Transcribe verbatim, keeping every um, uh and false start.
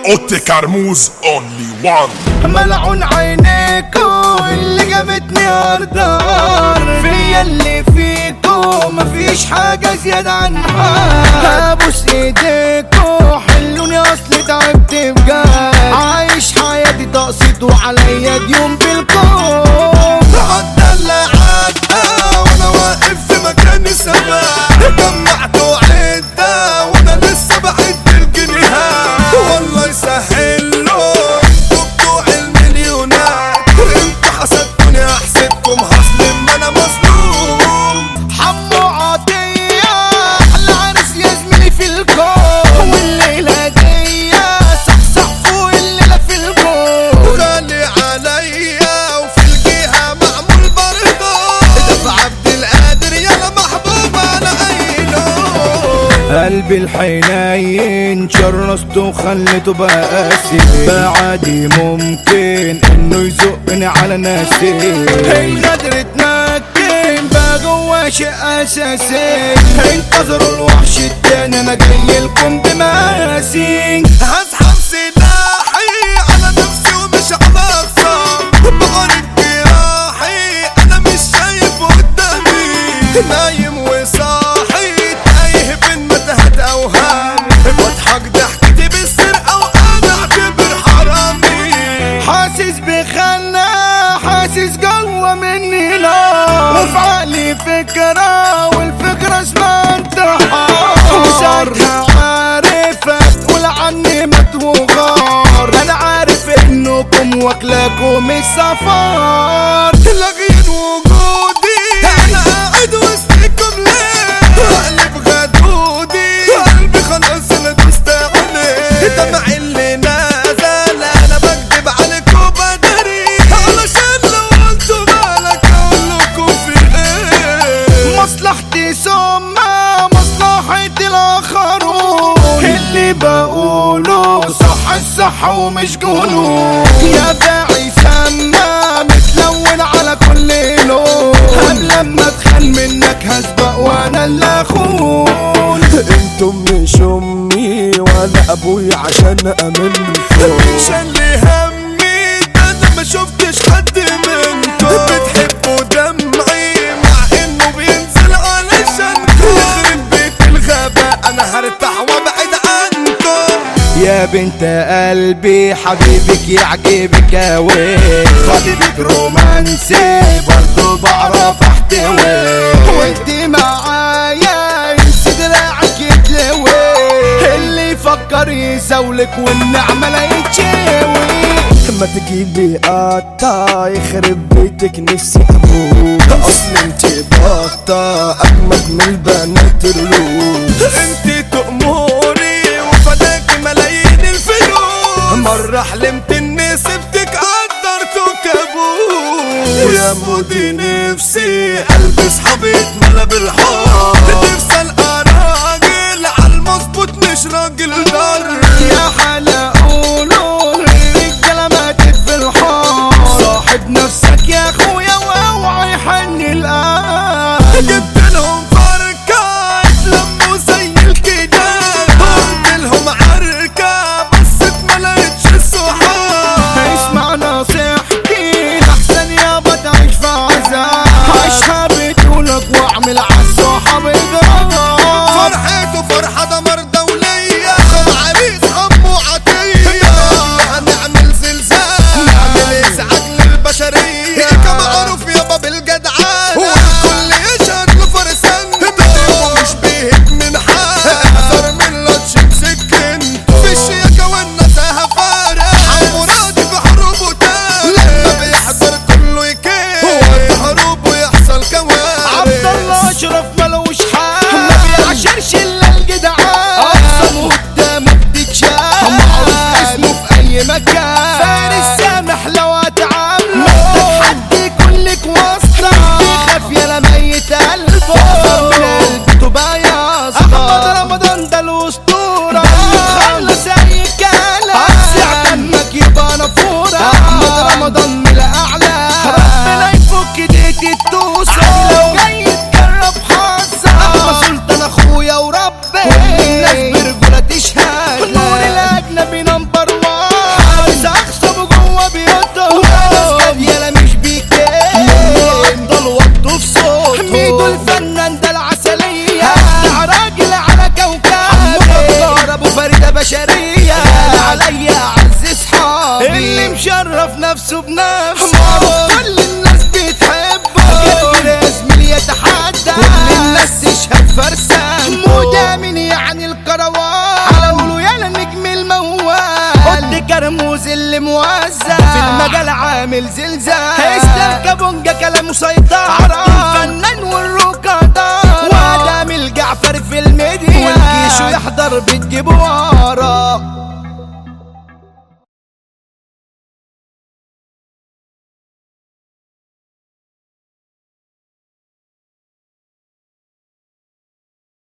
اوتي كرموز اونلي وان. ملعون عينيكو اللي جابتني اردار فيا اللي فيكو مفيش حاجة زيادة عنها. ابوس ايديكو حلوني اصلي تعبت بجد، عايش حياتي تقسيط وعليا ديون بالكون. عدى اللي عدى وانا واقف في مكاني ثبات، جمعته عدة وانا لسه بعد الجنيهات. والله يسهل له انتوا بتوع المليونات، انتوا حسدتوني احسدكم هظلم ما انا مظلوم. حمو عطية احلى عرس يا زميلي في الكون، والليلة دي صحصح فوق الليلة في الكون. غالي عليا وفي الجهة معمول برضه، ده في عبد القادر يلا محبوب على اي لون. قلبي الحنين شرسته وخليته بقى قاسي، بعدي ممكن انه يزقني على ناسي. الغدر اتمكن بقى جوا شيء اساسي، انتظروا الوحش التاني انا جاي لكم بمقاسي. هسحب سلاحي على نفسي ومش على اخصام، بقرب جراحي انا مش شايف قدامي، نايم وصاحي تايه بين متاهات اوهام، بضحك ضحكتي بالسرقه وانا اعتبر حرامي. حاسس بخنا حاسس جوا مني نار، وفي عقلي فكرة والفكرة اسمها انتحار. وساعتها عارف تقول عني مات وغار، انا عارف انكم واكلاكم السفر. لاغين وجودي انا قاعد وسطكم ليه، اقلب غدودي قلبي خلاص انا دوست عليه. دمع اللي نازل انا بكدب عليكم بدري، علشان لو قلتوا بالك اقولكوا في ايه. مصلحتي ثم مصلحة الاخرون، اللي بقوله صح الصح ومش جنون. يا باعي سما متلون على كل لون، قبل لما اتخان منك هسبق وانا اللي اخون. انتم مش امي ولا ابوي عشان امنكم، مش اللي همي ده انا ما شفتش حد منكم. بتحبوا دمعي مع انه بينزل علشانكم، يخرب بيت الغباء انا هرتاح وابعد عنكم. يا بنت قلبي حبيبك يعجبك اوي، خطيبك رومانسي برضو بعرف احتوي، وانت معايا ينسي دراعك يتلوي. اللي يفكر يزولك والنعمة لا يتشوي. ما تجيبي قطة يخرب بيتك نفسي ابوك، اصل انت بطة اجمد من البنات الروس. انت تأمري وفداكي ملايين الفلوس، مرة حلمت اني سبتك قدرته كابوس. يا مودي نفسي قلبي صحابي اتملى بالحب، نفسي القى راجل عالمظبوط مش راجل ضر. يا حلا قولوا الرجالة ماتت في الحار، صاحب نفسك يا اخويا واوعى يحني القلب. جبت لهم فركة اتلموا زي الكداب، قلت لهم عركة بس اتملقتش الصحاب. اسمع نصيحتي لحسن يابا تعيش في عذاب، عيشها بطولك واعمل عالصحاب اضراب. فرحته فرحة دمر دولية، خد عريس حمو عطية، هنعمل زلزال نعمل ازعاج للبشرية. كمعروف يابا بالجدعانة والكل يشهد له فرسان، ده مش بيهد من حال اكثر من لطش بسكنته. في الشياكة والنزاهة فارق، حمو راضي في حروبه تاني، لما بيحضر كله يكين وقت حروبه يحصل كوارث. عبد الله اشرف ملوش حال، ما بيعشرش الا الجدعان، نفسه بنفسه كل الناس بتحبه غير يا زميلي يتحدى كل الناس تشهد فرسان مدامن يعني الكروان على قولوا يالا نجم الموال قد كرموز اللي موزع في المجال عامل زلزال اسلام كابونجا كلامه سيطرة الفنان والركضاء وادم الجعفر في الميديا والجيش يحضر بتجيب ورا